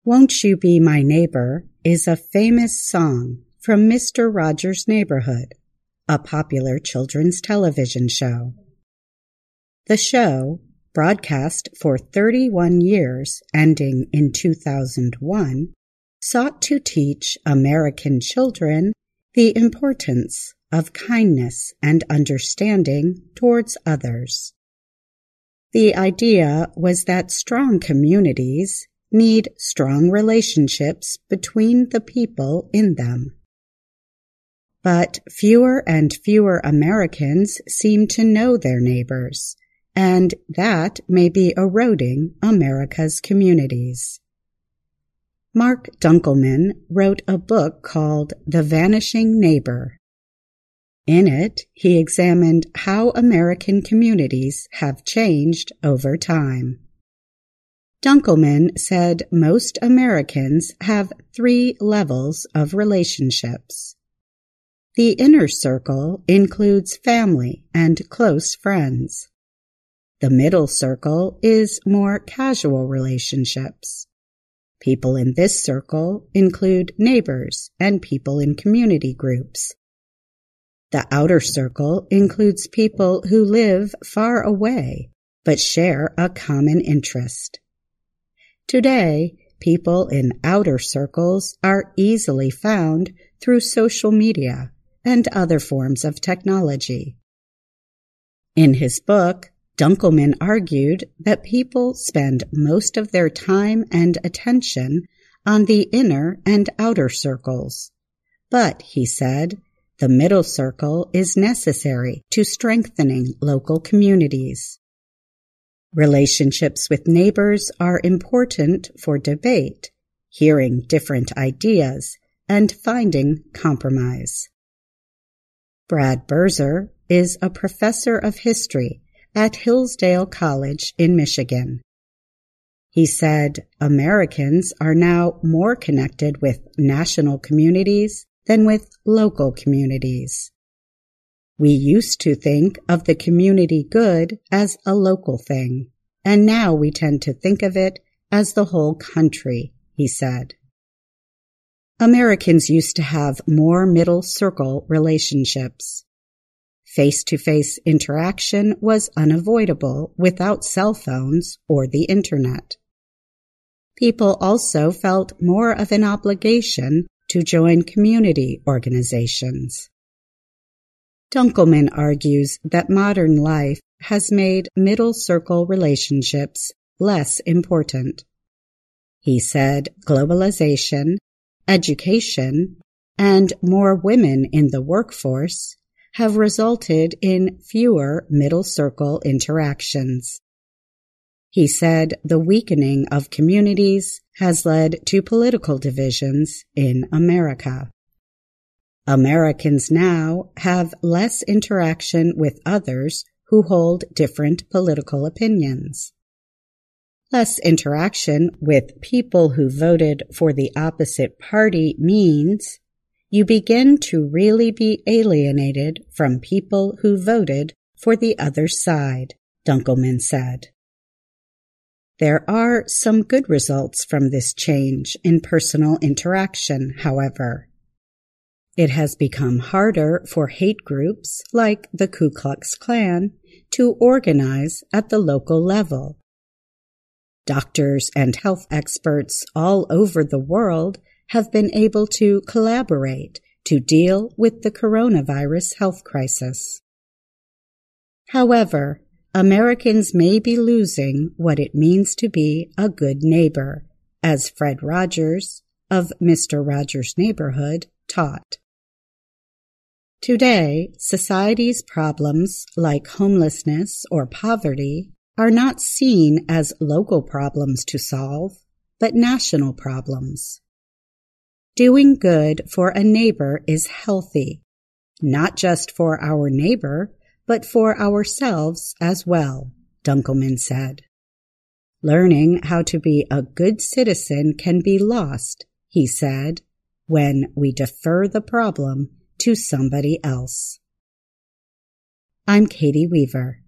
Won't You Be My Neighbor is a famous song from Mr. Rogers' Neighborhood, a popular children's television show. The show, broadcast for 31 years ending in 2001, sought to teach American children the importance of kindness and understanding towards others. The idea was that strong communities need strong relationships between the people in them. But fewer and fewer Americans seem to know their neighbors, and that may be eroding America's communities. Mark Dunkelman wrote a book called The Vanishing Neighbor. In it, he examined how American communities have changed over time. Dunkelman said most Americans have 3 levels of relationships. The inner circle includes family and close friends. The middle circle is more casual relationships. People in this circle include neighbors and people in community groups. The outer circle includes people who live far away but share a common interest. Today, people in outer circles are easily found through social media and other forms of technology. In his book, Dunkelman argued that people spend most of their time and attention on the inner and outer circles. But, he said, the middle circle is necessary to strengthening local communities. Relationships with neighbors are important for debate, hearing different ideas, and finding compromise. Brad Berzer is a professor of history at Hillsdale College in Michigan. He said Americans are now more connected with national communities than with local communities. We used to think of the community good as a local thing, and now we tend to think of it as the whole country, he said. Americans used to have more middle circle relationships. Face-to-face interaction was unavoidable without cell phones or the internet. People also felt more of an obligation to join community organizations. Dunkelman argues that modern life has made middle circle relationships less important. He said globalization, education, and more women in the workforce have resulted in fewer middle circle interactions. He said the weakening of communities has led to political divisions in America. Americans now have less interaction with others who hold different political opinions. Less interaction with people who voted for the opposite party means you begin to really be alienated from people who voted for the other side, Dunkelman said. There are some good results from this change in personal interaction, however. It has become harder for hate groups like the Ku Klux Klan to organize at the local level. Doctors and health experts all over the world have been able to collaborate to deal with the coronavirus health crisis. However, Americans may be losing what it means to be a good neighbor, as Fred Rogers of Mr. Rogers' Neighborhood taught. Today, society's problems like homelessness or poverty are not seen as local problems to solve, but national problems. Doing good for a neighbor is healthy, not just for our neighbor, but for ourselves as well, Dunkelman said. Learning how to be a good citizen can be lost, he said, when we defer the problem to somebody else. I'm Katie Weaver.